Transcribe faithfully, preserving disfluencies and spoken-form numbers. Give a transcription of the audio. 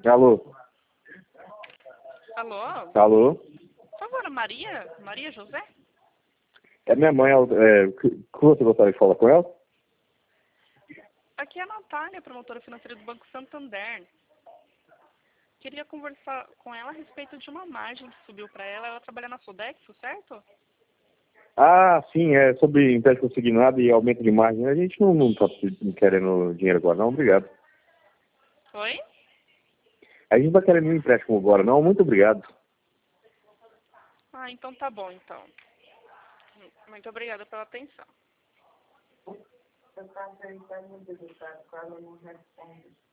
Alô? Alô? Alô? Por favor, Maria? Maria José? É minha mãe, ela, é, que que você gostaria de falar com ela? Aqui é a Natália, promotora financeira do Banco Santander. Queria conversar com ela a respeito de uma margem que subiu para ela. Ela trabalha na Sodexo, certo? Ah, sim, é sobre empréstimo consignado e aumento de margem. A gente não, não tá querendo dinheiro agora, não, obrigado. Oi? A gente não tá querendo um empréstimo agora, não, muito obrigado. Ah, então tá bom, então. Muito obrigada pela atenção.